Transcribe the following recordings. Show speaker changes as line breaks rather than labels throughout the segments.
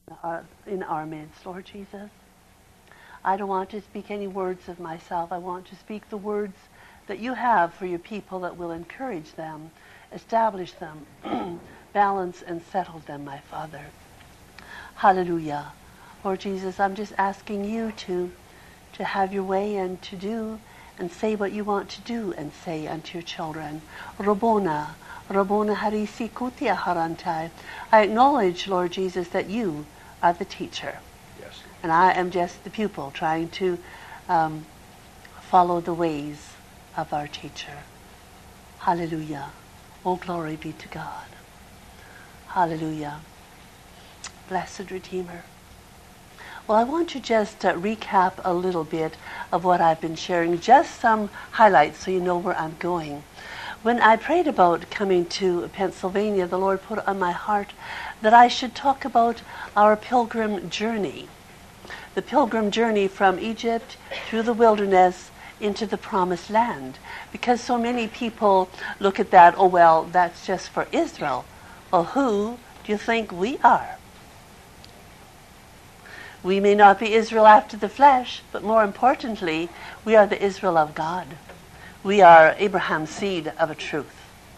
in our midst, Lord Jesus. I don't want to speak any words of myself. I want to speak the words that you have for your people that will encourage them, establish them, balance and settle them, my Father. Hallelujah. Lord Jesus, I'm just asking you to have your way and to do and say what you want to do and say unto your children. Rabbona, Rabbona harisi kutia harantai. I acknowledge, Lord Jesus, that you are the teacher.
Yes.
And I am just the pupil trying to follow the ways of our teacher. Hallelujah. Oh, glory be to God. Hallelujah. Blessed Redeemer. Well, I want to just recap a little bit of what I've been sharing, just some highlights so you know where I'm going. When I prayed about coming to Pennsylvania, the Lord put on my heart that I should talk about our pilgrim journey. The pilgrim journey from Egypt through the wilderness into the promised land. Because so many people look at that, oh well, that's just for Israel. Well, who do you think we are? We may not be Israel after the flesh, but more importantly, we are the Israel of God. We are Abraham's seed of a truth,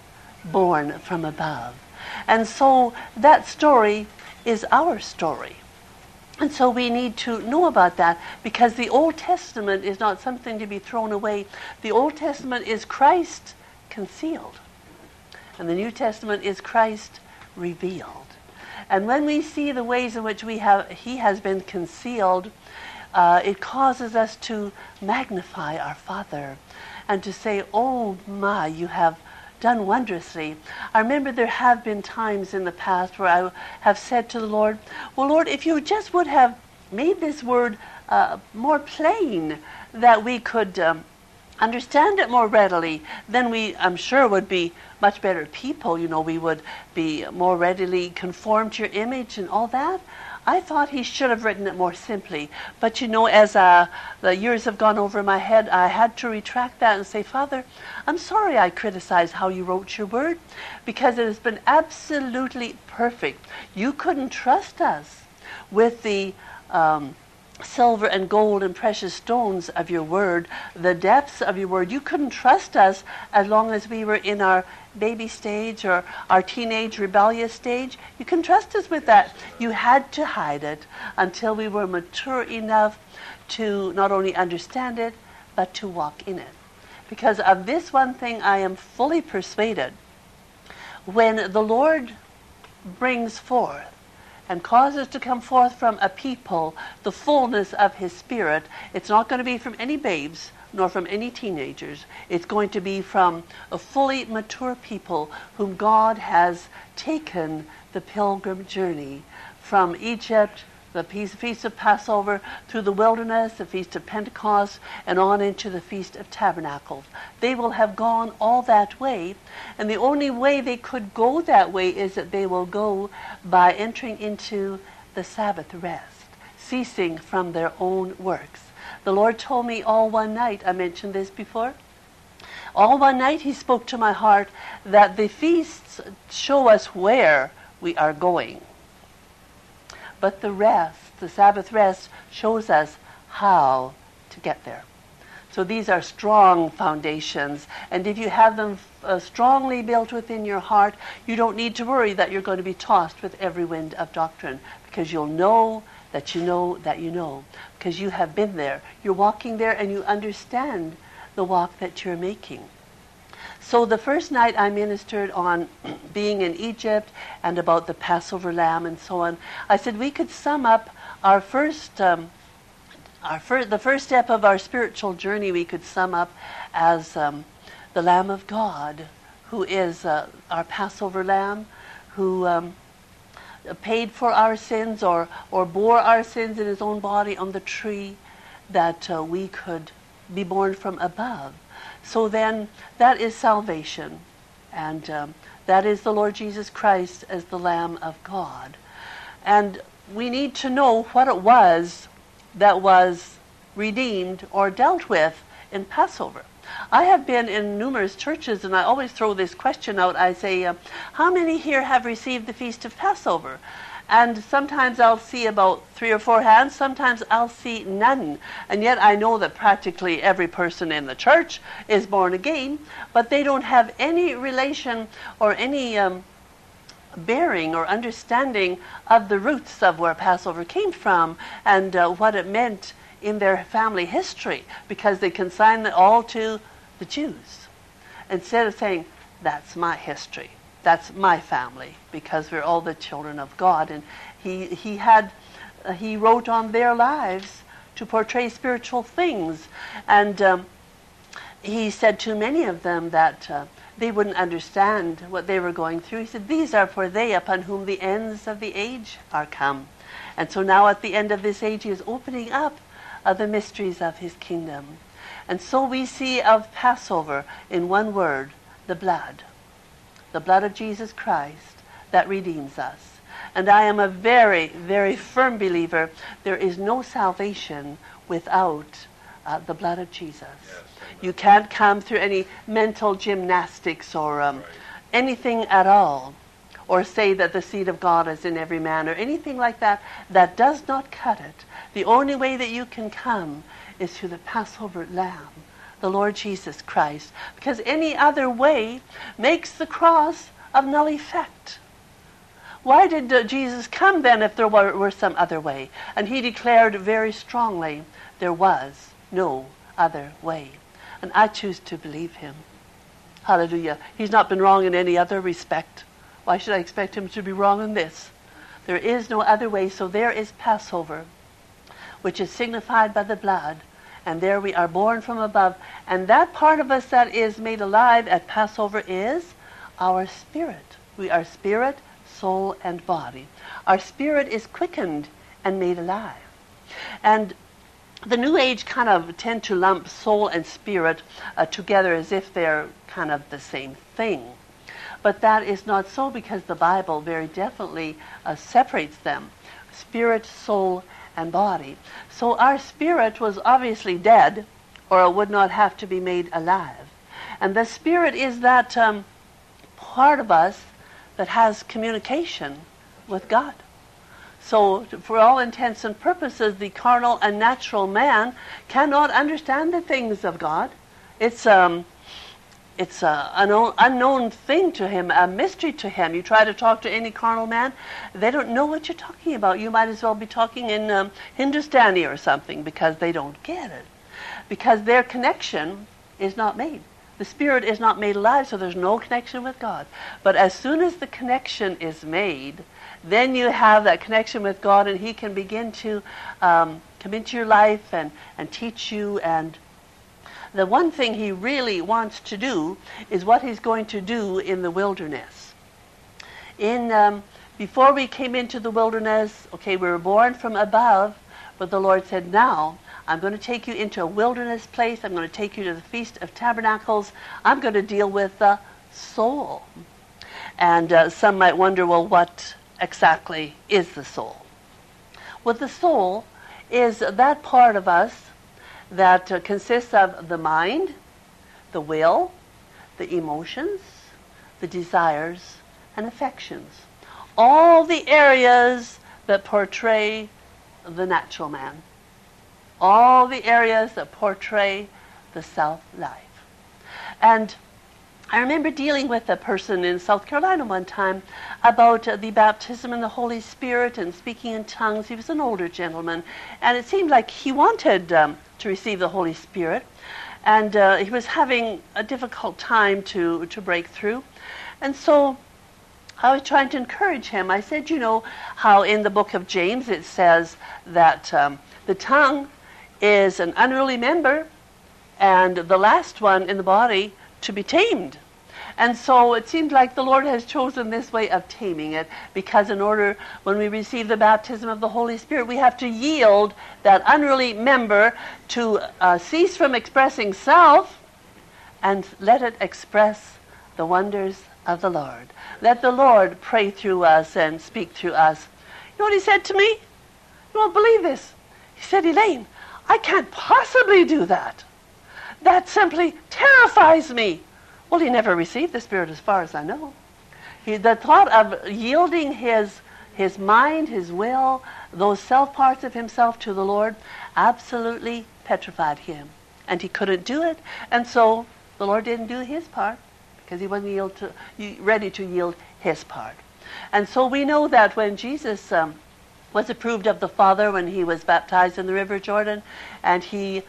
born from above. And so that story is our story. And so we need to know about that, because the Old Testament is not something to be thrown away. The Old Testament is Christ concealed, and the New Testament is Christ revealed. And when we see the ways in which he has been concealed, it causes us to magnify our Father and to say, oh my, you have done wondrously. I remember there have been times in the past where I have said to the Lord, well, Lord, if you just would have made this word more plain, that we could understand it more readily, then we, I'm sure, would be much better people. You know, we would be more readily conformed to your image and all that. I thought he should have written it more simply. But you know, as the years have gone over my head, I had to retract that and say, Father, I'm sorry I criticized how you wrote your word, because it has been absolutely perfect. You couldn't trust us with the silver and gold and precious stones of your word, the depths of your word. You couldn't trust us as long as we were in our baby stage or our teenage rebellious stage. You couldn't trust us with that. You had to hide it until we were mature enough to not only understand it, but to walk in it. Because of this one thing I am fully persuaded: when the Lord brings forth and causes to come forth from a people the fullness of his Spirit, it's not going to be from any babes nor from any teenagers. It's going to be from a fully mature people whom God has taken the pilgrim journey from Egypt, the Feast of Passover, through the wilderness, the Feast of Pentecost, and on into the Feast of Tabernacles. They will have gone all that way, and the only way they could go that way is that they will go by entering into the Sabbath rest, ceasing from their own works. The Lord told me all one night, I mentioned this before, all one night he spoke to my heart that the feasts show us where we are going. But the rest, the Sabbath rest, shows us how to get there. So these are strong foundations. And if you have them strongly built within your heart, you don't need to worry that you're going to be tossed with every wind of doctrine, because you'll know that you know that you know, because you have been there. You're walking there and you understand the walk that you're making. So the first night I ministered on being in Egypt and about the Passover lamb and so on. I said we could sum up the first step of our spiritual journey. We could sum up as the Lamb of God, who is our Passover lamb, who paid for our sins or bore our sins in his own body on the tree, that we could be born from above. So then that is salvation, and that is the Lord Jesus Christ as the Lamb of God. And we need to know what it was that was redeemed or dealt with in Passover. I have been in numerous churches, and I always throw this question out. I say, how many here have received the Feast of Passover? And sometimes I'll see about 3 or 4 hands, sometimes I'll see none. And yet I know that practically every person in the church is born again, but they don't have any relation or any bearing or understanding of the roots of where Passover came from and what it meant in their family history, because they consign it all to the Jews instead of saying, that's my history, that's my family, because we're all the children of God. And he wrote on their lives to portray spiritual things, and he said to many of them that they wouldn't understand what they were going through. He said, these are for they upon whom the ends of the age are come. And so now at the end of this age, he is opening up the mysteries of his kingdom. And so we see of Passover in one word, the blood of Jesus Christ that redeems us. And I am a very, very firm believer there is no salvation without the blood of Jesus. Yes, you can't come through any mental gymnastics or anything at all, or say that the seed of God is in every man or anything like that. That does not cut it. The only way that you can come is through the Passover Lamb, the Lord Jesus Christ, because any other way makes the cross of null effect. Why did Jesus come then if there were some other way? And he declared very strongly there was no other way. And I choose to believe him. Hallelujah. He's not been wrong in any other respect. Why should I expect him to be wrong in this? There is no other way. So there is Passover, which is signified by the blood. And there we are born from above. And that part of us that is made alive at Passover is our spirit. We are spirit, soul, and body. Our spirit is quickened and made alive. And the New Age kind of tend to lump soul and spirit together as if they're kind of the same thing. But that is not so, because the Bible very definitely separates them. Spirit, soul, and body. So our spirit was obviously dead, or it would not have to be made alive. And the spirit is that part of us that has communication with God. So for all intents and purposes, the carnal and natural man cannot understand the things of God. It's an unknown thing to him, a mystery to him. You try to talk to any carnal man, they don't know what you're talking about. You might as well be talking in Hindustani or something, because they don't get it. Because their connection is not made. The spirit is not made alive, so there's no connection with God. But as soon as the connection is made, then you have that connection with God, and he can begin to come into your life and teach you. And the one thing he really wants to do is what he's going to do in the wilderness. Before we came into the wilderness, okay, we were born from above, but the Lord said, now I'm going to take you into a wilderness place. I'm going to take you to the Feast of Tabernacles. I'm going to deal with the soul. And some might wonder, well, what exactly is the soul? Well, the soul is that part of us that consists of the mind, the will, the emotions, the desires, and affections. All the areas that portray the natural man. All the areas that portray the self-life. And I remember dealing with a person in South Carolina one time about the baptism in the Holy Spirit and speaking in tongues. He was an older gentleman, and it seemed like he wanted to receive the Holy Spirit, and he was having a difficult time to break through. And so I was trying to encourage him. I said, you know how in the book of James it says that the tongue is an unruly member, and the last one in the body to be tamed. And so it seems like the Lord has chosen this way of taming it, because in order, when we receive the baptism of the Holy Spirit, we have to yield that unruly member to cease from expressing self and let it express the wonders of the Lord. Let the Lord pray through us and speak through us. You know what he said to me? You won't believe this. He said, Elaine, I can't possibly do that. That simply terrifies me. Well, he never received the Spirit as far as I know. The thought of yielding his his mind, his will, those self parts of himself to the Lord, absolutely petrified him. And he couldn't do it. And so the Lord didn't do his part because he wasn't ready to yield his part. And so we know that when Jesus was approved of the Father when he was baptized in the River Jordan, and he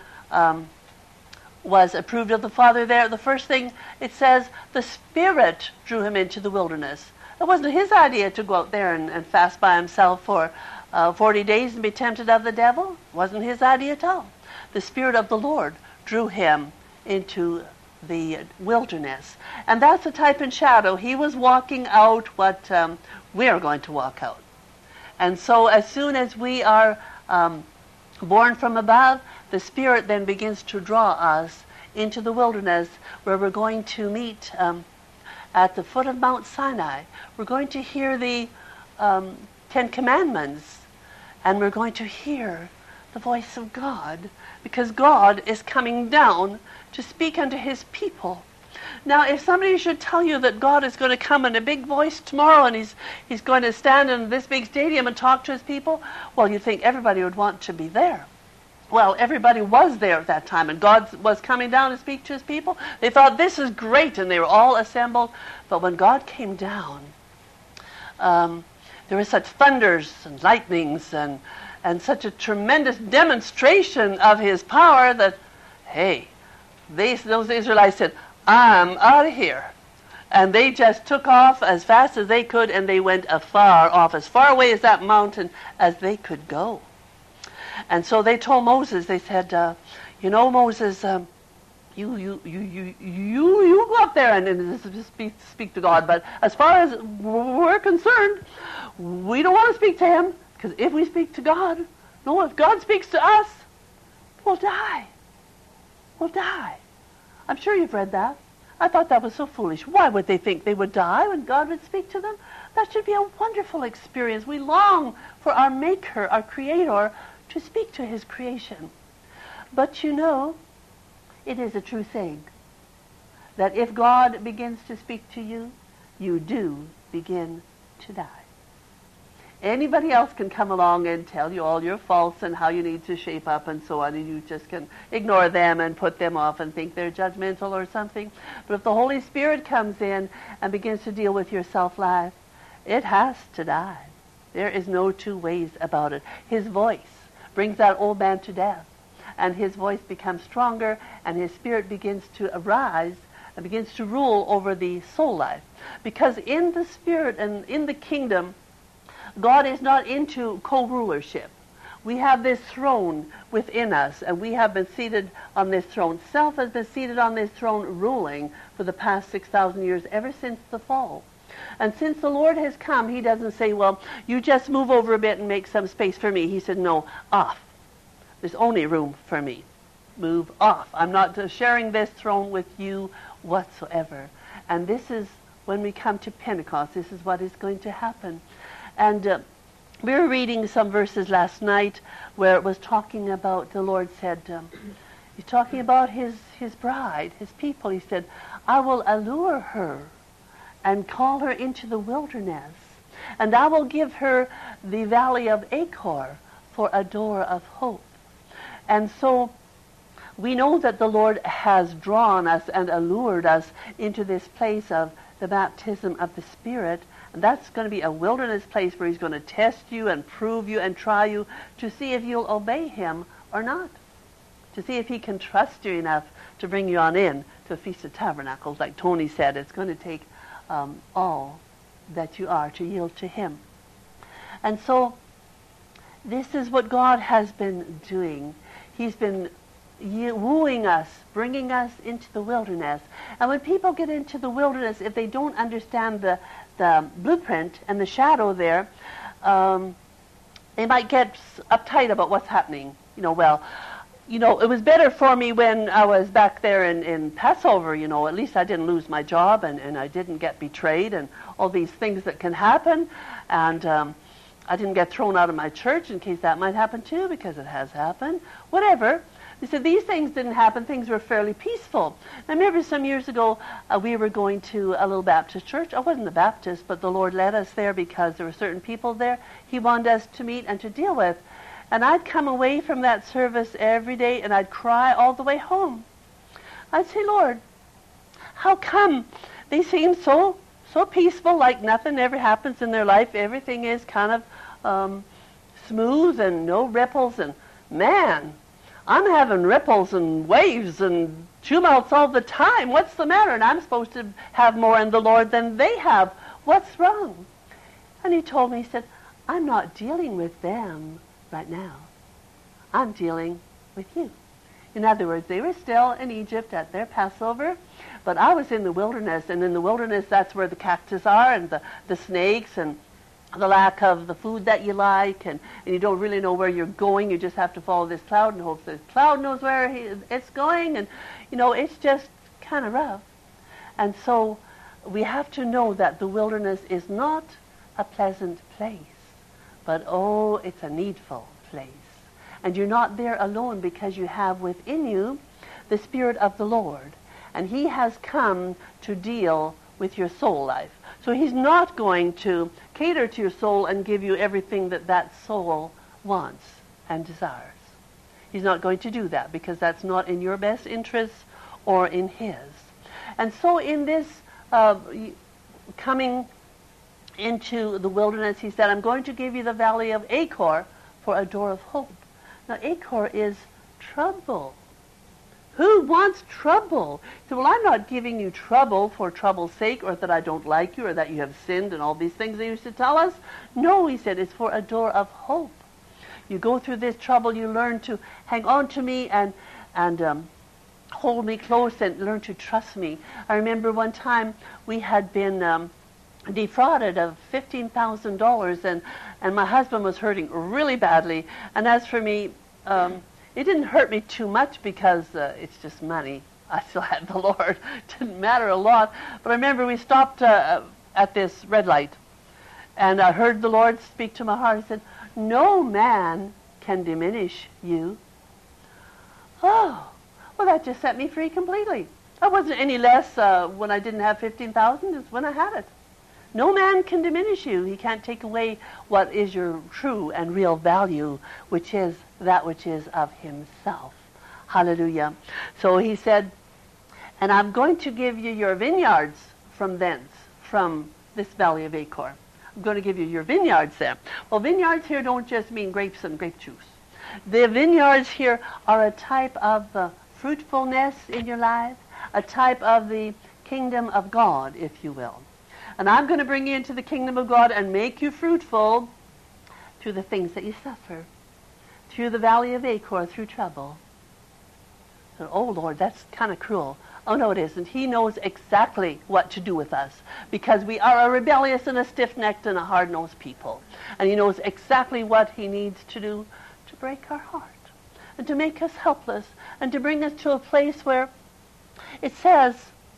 was approved of the Father there, the first thing it says, the Spirit drew him into the wilderness. It wasn't his idea to go out there and fast by himself for 40 days and be tempted of the devil. It wasn't his idea at all. The Spirit of the Lord drew him into the wilderness. And that's a type and shadow. He was walking out what we are going to walk out. And so as soon as we are born from above, the Spirit then begins to draw us into the wilderness where we're going to meet at the foot of Mount Sinai. We're going to hear the 10 Commandments, and we're going to hear the voice of God, because God is coming down to speak unto his people. Now, if somebody should tell you that God is going to come in a big voice tomorrow and he's going to stand in this big stadium and talk to his people, well, you'd think everybody would want to be there. Well, everybody was there at that time, and God was coming down to speak to his people. They thought, this is great, and they were all assembled. But when God came down, there were such thunders and lightnings and such a tremendous demonstration of his power that, hey, those Israelites said, I'm out of here. And they just took off as fast as they could, and they went afar off, as far away as that mountain as they could go. And so they told Moses, they said, Moses, you go up there and speak to God. But as far as we're concerned, we don't want to speak to him, because if we speak to God, no, if God speaks to us, we'll die. We'll die. I'm sure you've read that. I thought that was so foolish. Why would they think they would die when God would speak to them? That should be a wonderful experience. We long for our Maker, our Creator, to speak to his creation. But it is a true saying that if God begins to speak to you, you do begin to die. Anybody else can come along and tell you all your faults and how you need to shape up and so on, and you just can ignore them and put them off and think they're judgmental or something. But if the Holy Spirit comes in and begins to deal with your self-life, it has to die. There is no two ways about it. His voice brings that old man to death, and his voice becomes stronger, and his Spirit begins to arise and begins to rule over the soul life. Because in the Spirit and in the kingdom, God is not into co-rulership. We have this throne within us, and we have been seated on this throne. Self has been seated on this throne ruling for the past 6,000 years, ever since the fall. And since the Lord has come, he doesn't say, well, you just move over a bit and make some space for me. He said, no, off. There's only room for me. Move off. I'm not sharing this throne with you whatsoever. And this is when we come to Pentecost. This is what is going to happen. And we were reading some verses last night where it was talking about, the Lord said, he's talking about his bride, his people. He said, I will allure her and call her into the wilderness, and I will give her the valley of Achor for a door of hope. And so we know that the Lord has drawn us and allured us into this place of the baptism of the Spirit. And that's going to be a wilderness place where he's going to test you and prove you and try you to see if you'll obey him or not. To see if he can trust you enough to bring you on in to a Feast of Tabernacles. Like Tony said, it's going to take all that you are to yield to him. And so this is what God has been doing. He's been wooing us, bringing us into the wilderness. And when people get into the wilderness, if they don't understand the blueprint and the shadow there, they might get uptight about what's happening. It was better for me when I was back there in Passover, at least I didn't lose my job and I didn't get betrayed and all these things that can happen. And I didn't get thrown out of my church in case that might happen too, because it has happened. Whatever. He said these things didn't happen. Things were fairly peaceful. I remember some years ago we were going to a little Baptist church. I wasn't a Baptist, but the Lord led us there because there were certain people there He wanted us to meet and to deal with. And I'd come away from that service every day and I'd cry all the way home. I'd say, Lord, how come they seem so peaceful, like nothing ever happens in their life? Everything is kind of smooth and no ripples. And man, I'm having ripples and waves and tumults all the time. What's the matter? And I'm supposed to have more in the Lord than they have. What's wrong? And He told me, He said, I'm not dealing with them right now. I'm dealing with you. In other words, they were still in Egypt at their Passover, but I was in the wilderness, and in the wilderness that's where the cactus are and the snakes and the lack of the food that you like, and you don't really know where you're going. You just have to follow this cloud and hope this cloud knows where it's going, and it's just kind of rough. And so we have to know that the wilderness is not a pleasant place, but it's a needful place. And you're not there alone, because you have within you the Spirit of the Lord, and He has come to deal with your soul life. So He's not going to cater to your soul and give you everything that soul wants and desires. He's not going to do that, because that's not in your best interest or in His. And so in this coming into the wilderness, He said, I'm going to give you the valley of Achor for a door of hope. Now, Achor is trouble. Who wants trouble? So, well, I'm not giving you trouble for trouble's sake, or that I don't like you, or that you have sinned, and all these things they used to tell us. No, He said, it's for a door of hope. You go through this trouble, you learn to hang on to me and hold me close and learn to trust me. I remember one time we had been defrauded of $15,000, and my husband was hurting really badly. And as for me, it didn't hurt me too much, because it's just money. I still had the Lord. It didn't matter a lot. But I remember we stopped at this red light, and I heard the Lord speak to my heart. He said, no man can diminish you. Oh, well, that just set me free completely. I wasn't any less when I didn't have $15,000 as when I had it. No man can diminish you. He can't take away what is your true and real value, which is that which is of Himself. Hallelujah. So He said, and I'm going to give you your vineyards from thence, from this valley of Achor. I'm going to give you your vineyards there. Well, vineyards here don't just mean grapes and grape juice. The vineyards here are a type of the fruitfulness in your life, a type of the kingdom of God, if you will. And I'm going to bring you into the kingdom of God and make you fruitful through the things that you suffer, through the valley of Achor, through trouble. So, oh, Lord, that's kind of cruel. Oh, no, it isn't. He knows exactly what to do with us, because we are a rebellious and a stiff-necked and a hard-nosed people. And He knows exactly what He needs to do to break our heart and to make us helpless and to bring us to a place where it says,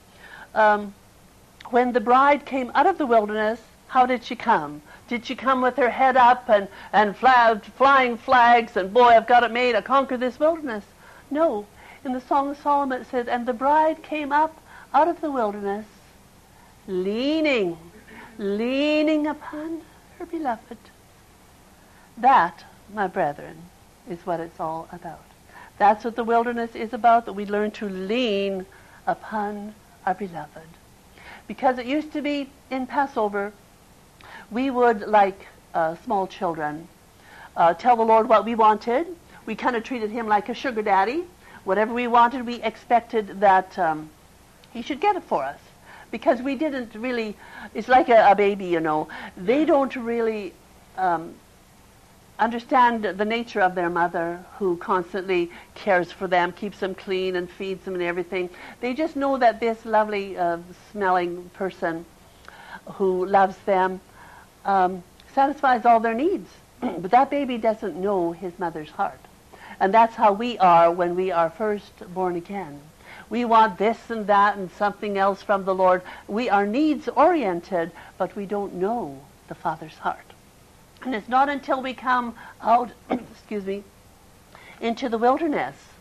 when the bride came out of the wilderness, how did she come? Did she come with her head up and flying flags and, boy, I've got it made, I conquered this wilderness? No. In the Song of Solomon it says, and the bride came up out of the wilderness, leaning upon her beloved. That, my brethren, is what it's all about. That's what the wilderness is about, that we learn to lean upon our beloved. Because it used to be in Passover, we would, like small children, tell the Lord what we wanted. We kind of treated Him like a sugar daddy. Whatever we wanted, we expected that He should get it for us. Because we didn't really, it's like a baby, They don't really understand the nature of their mother, who constantly cares for them, keeps them clean and feeds them and everything. They just know that this lovely smelling person who loves them satisfies all their needs. But that baby doesn't know his mother's heart. And that's how we are when we are first born again. We want this and that and something else from the Lord. We are needs-oriented, but we don't know the Father's heart. And it's not until we come out, into the wilderness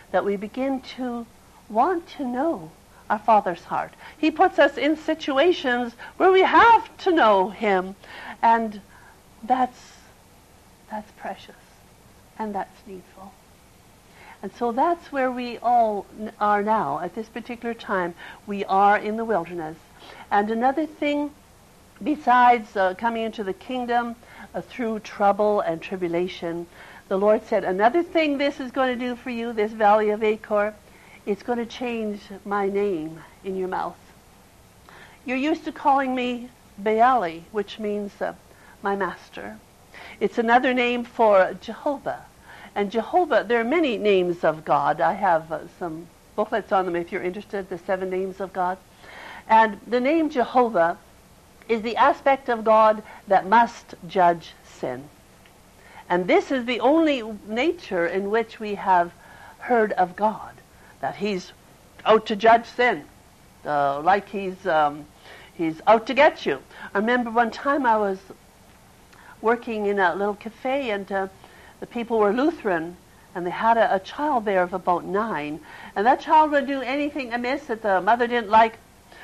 that we begin to want to know our Father's heart. He puts us in situations where we have to know him, and that's precious, and that's needful. And so that's where we all are now. At this particular time, we are in the wilderness. And another thing, besides coming into the kingdom through trouble and tribulation, the Lord said, another thing this is going to do for you, this valley of Achor, it's going to change my name in your mouth. You're used to calling me Baali, which means my master. It's another name for Jehovah. And Jehovah, there are many names of God. I have some booklets on them if you're interested, the 7 names of God. And the name Jehovah is the aspect of God that must judge sin. And this is the only nature in which we have heard of God, that he's out to judge sin, like he's out to get you. I remember one time I was working in a little cafe, and the people were Lutheran, and they had a child there of about 9, and that child would do anything amiss that the mother didn't like.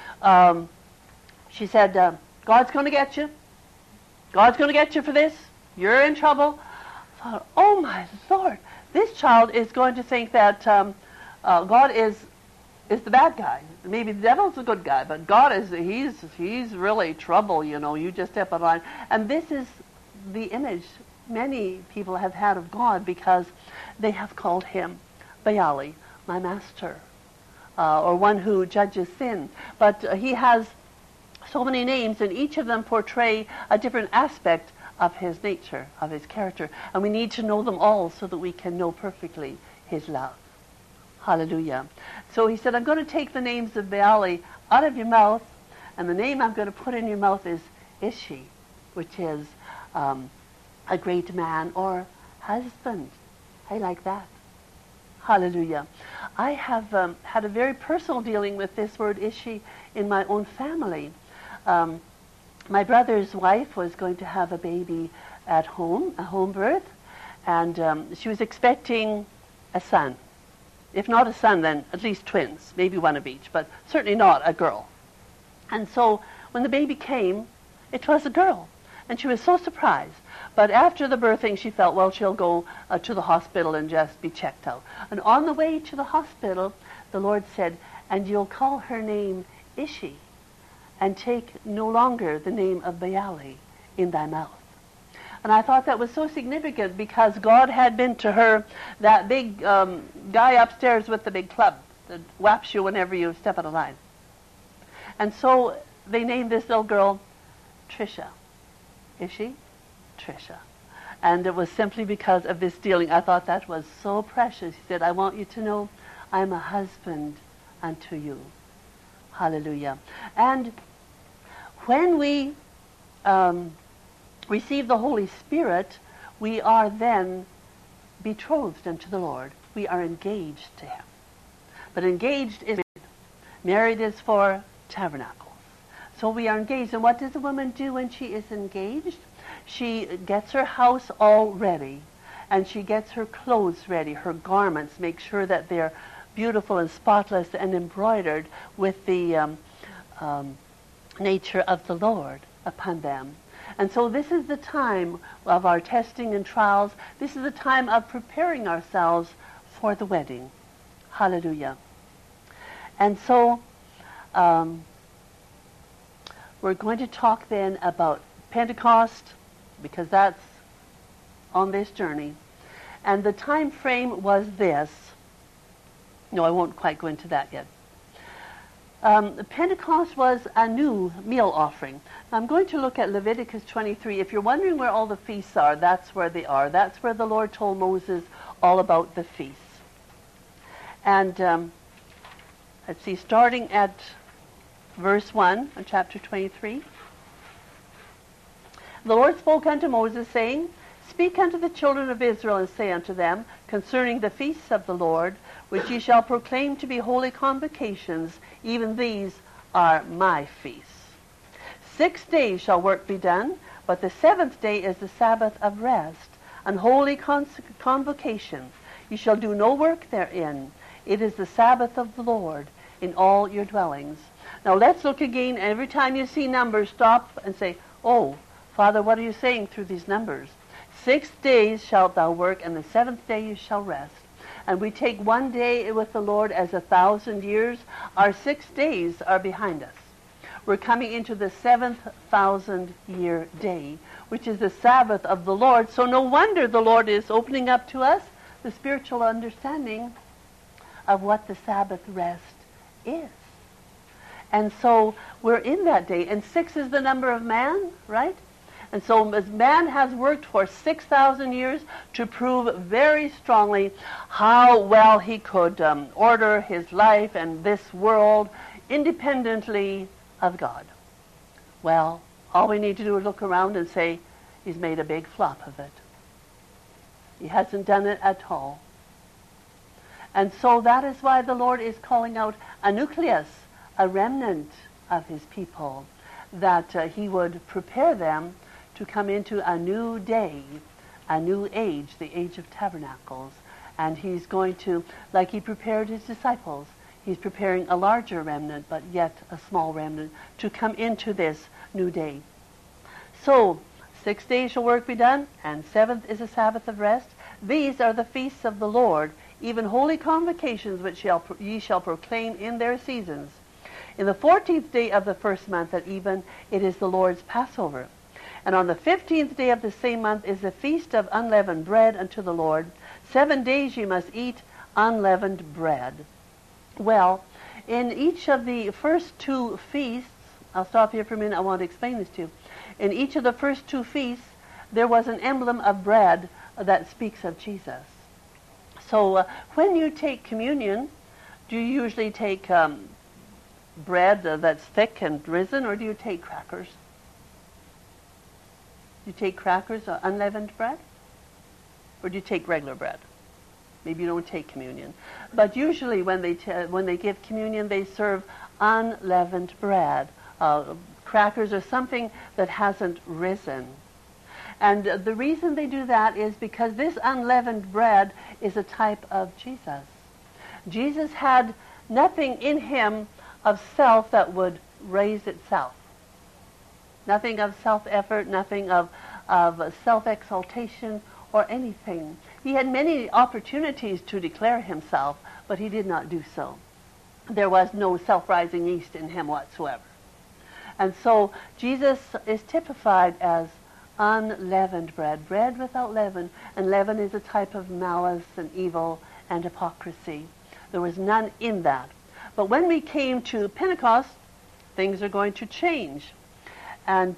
She said, God's going to get you. God's going to get you for this. You're in trouble. I thought, oh my Lord, this child is going to think that God is the bad guy. Maybe the devil's a good guy, but God he's really trouble, you just step on line. And this is the image many people have had of God, because they have called him Baali, my master, or one who judges sin. But he has so many names, and each of them portray a different aspect of his nature, of his character. And we need to know them all so that we can know perfectly his love. Hallelujah. So he said, I'm going to take the names of Baali out of your mouth, and the name I'm going to put in your mouth is Ishi, which is a great man or husband. I like that. Hallelujah. I have had a very personal dealing with this word Ishi in my own family. My brother's wife was going to have a baby at home, a home birth, and she was expecting a son. If not a son, then at least twins, maybe one of each, but certainly not a girl. And so when the baby came, it was a girl, and she was so surprised. But after the birthing, she felt, well, she'll go to the hospital and just be checked out. And on the way to the hospital, the Lord said, and you'll call her name Ishi, and take no longer the name of Baali in thy mouth. And I thought that was so significant, because God had been to her that big guy upstairs with the big club that whaps you whenever you step on a line. And so they named this little girl Trisha. Ishi? Trisha. And it was simply because of this dealing. I thought that was so precious. He said, I want you to know I'm a husband unto you. Hallelujah. And when we receive the Holy Spirit, we are then betrothed unto the Lord. We are engaged to him. But engaged is married. Married is for tabernacles. So we are engaged. And what does a woman do when she is engaged? She gets her house all ready, and she gets her clothes ready, her garments, make sure that they're beautiful and spotless and embroidered with the nature of the Lord upon them. And so this is the time of our testing and trials. This is the time of preparing ourselves for the wedding. Hallelujah. And so we're going to talk then about Pentecost, because that's on this journey. And the time frame was this. No, I won't quite go into that yet. Pentecost was a new meal offering. I'm going to look at Leviticus 23. If you're wondering where all the feasts are, that's where they are. That's where the Lord told Moses all about the feasts. And let's see, starting at verse 1 of chapter 23. The Lord spoke unto Moses, saying, Speak unto the children of Israel, and say unto them, concerning the feasts of the Lord, which ye shall proclaim to be holy convocations, even these are my feasts. 6 days shall work be done, but the 7th day is the Sabbath of rest, an holy convocation. You shall do no work therein. It is the Sabbath of the Lord in all your dwellings. Now let's look again. Every time you see numbers, stop and say, oh, Father, what are you saying through these numbers? 6 days shalt thou work, and the 7th day you shall rest. And we take one day with the Lord as 1,000 years. Our 6 days are behind us. We're coming into the 7,000-year day, which is the Sabbath of the Lord. So no wonder the Lord is opening up to us the spiritual understanding of what the Sabbath rest is. And so we're in that day. And 6 is the number of man, right? And so as man has worked for 6,000 years to prove very strongly how well he could order his life and this world independently of God. Well, all we need to do is look around and say, he's made a big flop of it. He hasn't done it at all. And so that is why the Lord is calling out a nucleus, a remnant of his people, that he would prepare them to come into a new day, a new age, the age of tabernacles. And he's going to, like he prepared his disciples, he's preparing a larger remnant, but yet a small remnant, to come into this new day. So, 6 days shall work be done, and 7th is a Sabbath of rest. These are the feasts of the Lord, even holy convocations which ye shall proclaim in their seasons. In the 14th day of the first month at even, it is the Lord's Passover. And on the 15th day of the same month is the feast of unleavened bread unto the Lord. 7 days ye must eat unleavened bread. Well, in each of the first 2 feasts, I'll stop here for a minute, I want to explain this to you. In each of the first 2 feasts, there was an emblem of bread that speaks of Jesus. So when you take communion, do you usually take bread that's thick and risen, or do you take crackers? Do you take crackers or unleavened bread? Or do you take regular bread? Maybe you don't take communion. But usually when they give communion, they serve unleavened bread. Crackers or something that hasn't risen. And the reason they do that is because this unleavened bread is a type of Jesus. Jesus had nothing in him of self that would raise itself. Nothing of self-effort, nothing of self-exaltation or anything. He had many opportunities to declare himself, but he did not do so. There was no self-rising yeast in him whatsoever. And so Jesus is typified as unleavened bread, bread without leaven, and leaven is a type of malice and evil and hypocrisy. There was none in that. But when we came to Pentecost, things are going to change. And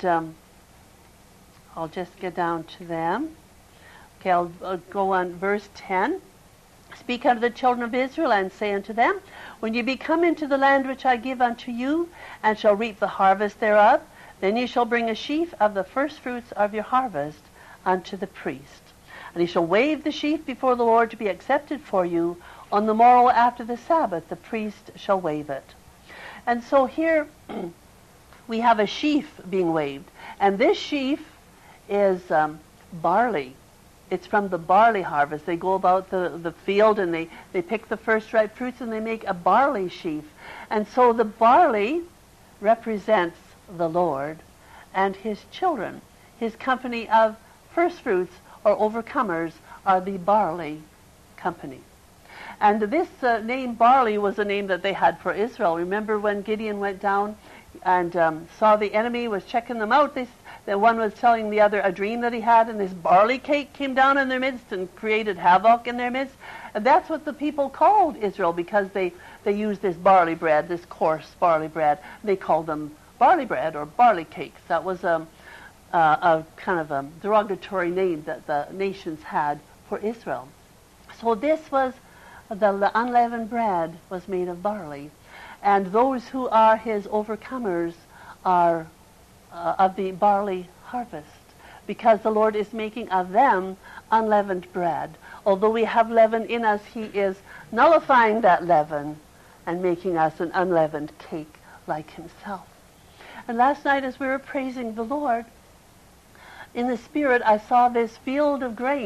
I'll just get down to them. Okay, I'll go on verse 10. Speak unto the children of Israel, and say unto them, when ye be come into the land which I give unto you, and shall reap the harvest thereof, then ye shall bring a sheaf of the first fruits of your harvest unto the priest. And he shall wave the sheaf before the Lord to be accepted for you. On the morrow after the Sabbath, the priest shall wave it. And so here we have a sheaf being waved. And this sheaf is barley. It's from the barley harvest. They go about the field and they pick the first ripe fruits and they make a barley sheaf. And so the barley represents the Lord and his children. His company of first fruits or overcomers are the barley company. And this name barley was a name that they had for Israel. Remember when Gideon went down and saw the enemy, was checking them out, the one was telling the other a dream that he had, and this barley cake came down in their midst and created havoc in their midst. And that's what the people called Israel, because they used this barley bread, this coarse barley bread. They called them barley bread or barley cakes. That was a kind of a derogatory name that the nations had for Israel. So this was, the unleavened bread was made of barley. And those who are his overcomers are of the barley harvest, because the Lord is making of them unleavened bread. Although we have leaven in us, he is nullifying that leaven and making us an unleavened cake like himself. And last night as we were praising the Lord, in the Spirit I saw this field of grain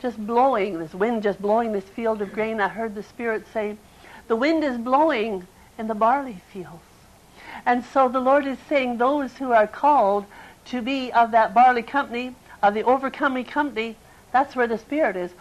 just blowing, this wind just blowing this field of grain, I heard the Spirit say, the wind is blowing in the barley fields. And so the Lord is saying those who are called to be of that barley company, of the overcoming company, that's where the Spirit is.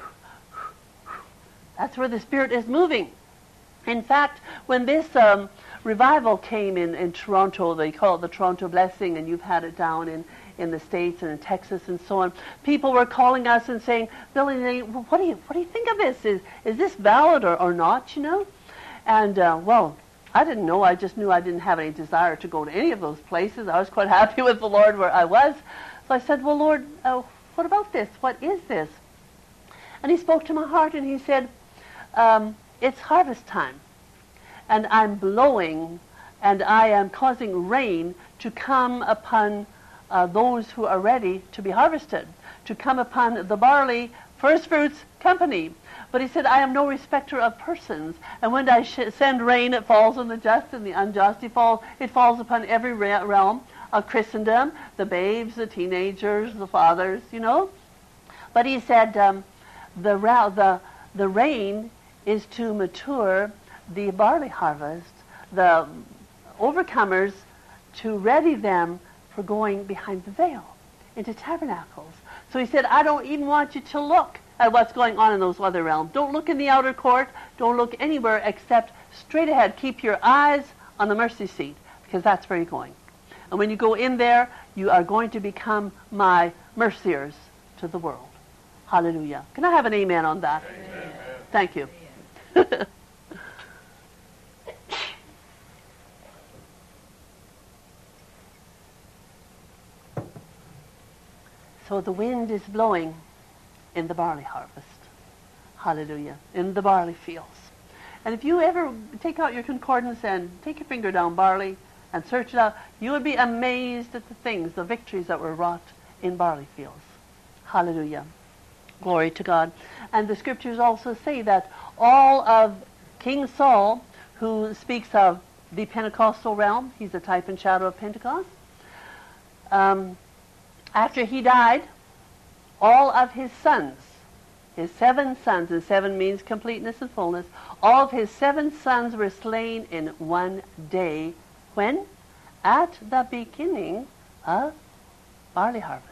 That's where the Spirit is moving. In fact, when this revival came in Toronto, they call it the Toronto Blessing, and you've had it down in the States and in Texas and so on, people were calling us and saying, Billy, what do you think of this? Is this valid or not, you know? And, well, I didn't know. I just knew I didn't have any desire to go to any of those places. I was quite happy with the Lord where I was. So I said, well, Lord, what about this? What is this? And he spoke to my heart and he said, it's harvest time. And I'm blowing and I am causing rain to come upon those who are ready to be harvested, to come upon the barley first fruits company. But he said, I am no respecter of persons. And when I send rain, it falls on the just and the unjust. It falls upon every realm of Christendom, the babes, the teenagers, the fathers, you know. But he said, the rain is to mature the barley harvest, the overcomers, to ready them for going behind the veil into tabernacles. So he said, I don't even want you to look at what's going on in those other realms. Don't look in the outer court. Don't look anywhere except straight ahead. Keep your eyes on the mercy seat, because that's where you're going. And when you go in there, you are going to become my merciers to the world. Hallelujah. Can I have an amen on that? Amen. Thank you. So the wind is blowing in the barley harvest. Hallelujah. In the barley fields. And if you ever take out your concordance and take your finger down barley and search it out, you would be amazed at the things, the victories that were wrought in barley fields. Hallelujah. Glory to God. And the scriptures also say that all of King Saul, who speaks of the Pentecostal realm, he's a type and shadow of Pentecost, after he died, all of his sons, his 7 sons, and 7 means completeness and fullness, all of his 7 sons were slain in one day. When? At the beginning of barley harvest.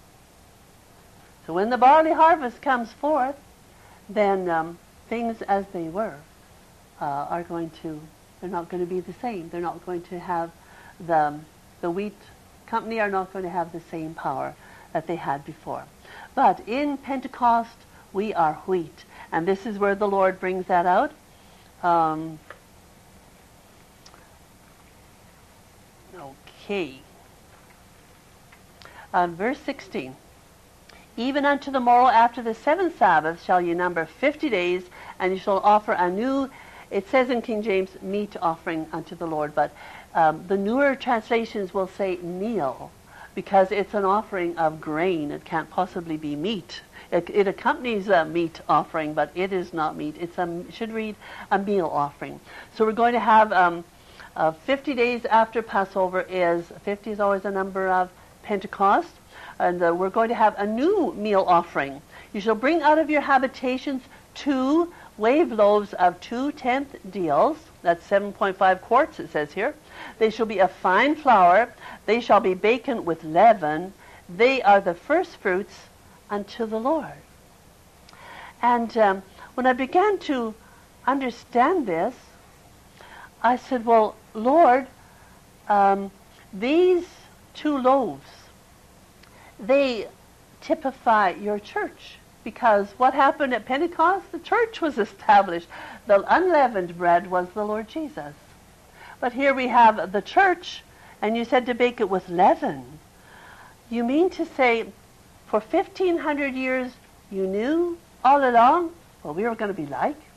So when the barley harvest comes forth, then things as they were are going to, they're not going to be the same. They're not going to have, the wheat company are not going to have the same power that they had before. But in Pentecost, we are wheat. And this is where the Lord brings that out. Okay. Verse 16. Even unto the morrow after the 7th Sabbath shall you number 50 days, and you shall offer a new, it says in King James, meat offering unto the Lord, but the newer translations will say meal, because it's an offering of grain. It can't possibly be meat. It accompanies a meat offering, but it is not meat. It should read a meal offering. So we're going to have 50 days after Passover. 50 is always a number of Pentecost. And we're going to have a new meal offering. You shall bring out of your habitations 2 wave loaves of 2/10 deals. That's 7.5 quarts, it says here. They shall be of fine flour. They shall be baken with leaven. They are the first fruits unto the Lord. And when I began to understand this, I said, well, Lord, these 2 loaves, they typify your church. Because what happened at Pentecost? The church was established. The unleavened bread was the Lord Jesus. But here we have the church, and you said to bake it with leaven. You mean to say, for 1,500 years, you knew all along what we were going to be like?